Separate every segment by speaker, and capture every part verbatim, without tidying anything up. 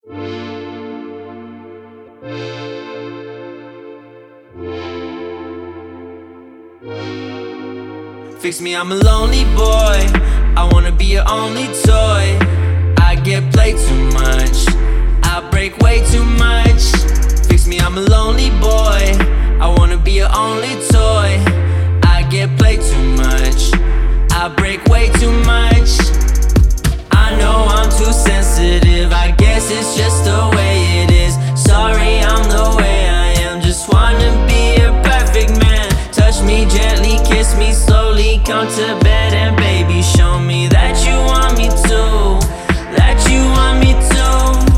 Speaker 1: Fix me, I'm a lonely boy. I wanna be your only toy. I get played too much, I break way too much. Fix me, I'm a lonely boy. I wanna be your only toy. I get played too much, I break way too much. I know I'm too sensitive, I guess it's just the way it is. Sorry, I'm the way I am, just wanna be a perfect man. Touch me gently, kiss me slowly, come to bed and baby show me that you want me to, that you want me to.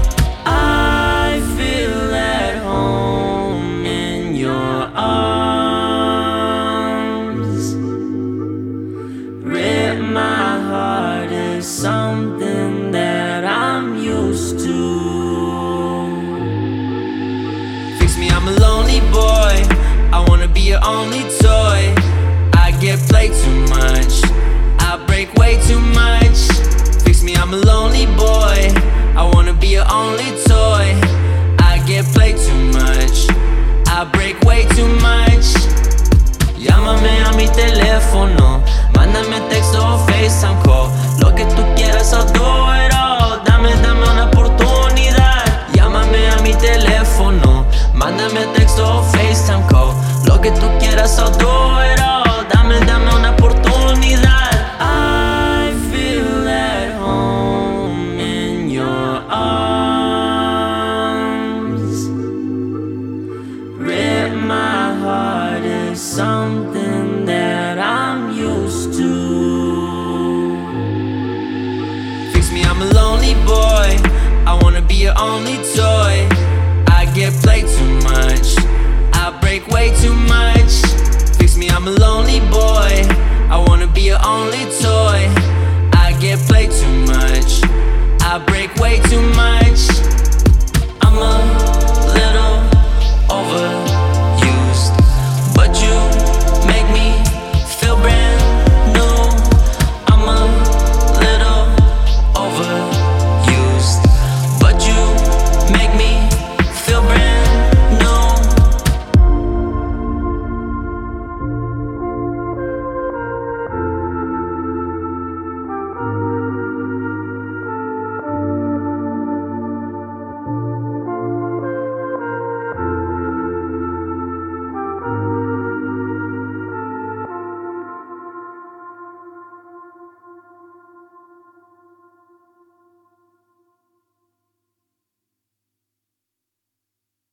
Speaker 1: I feel at home in your arms. Rip my heart is something that I'm used to. Fix me, I'm a lonely boy. I wanna be your only toy. I get played too much, I break way too much. Fix me, I'm a lonely boy. I wanna be your only toy. I get played too much, I break way too much. Llámame a mi teléfono, mándame texto o FaceTime call. Lo que tú quieras, I'll do it all. Dame, dame una oportunidad. Llámame a mi teléfono, mándame texto o FaceTime call. Lo que tú quieras, I'll do it all. Dame, dame una oportunidad. I feel at home in your arms. Rip my heart is something that I'm used to. Fix me, I'm a lonely boy. I wanna be your only toy. I get played too much, I break way too much. Fix me, I'm a lonely boy. I wanna be your only toy. I get played too much, I break way too much.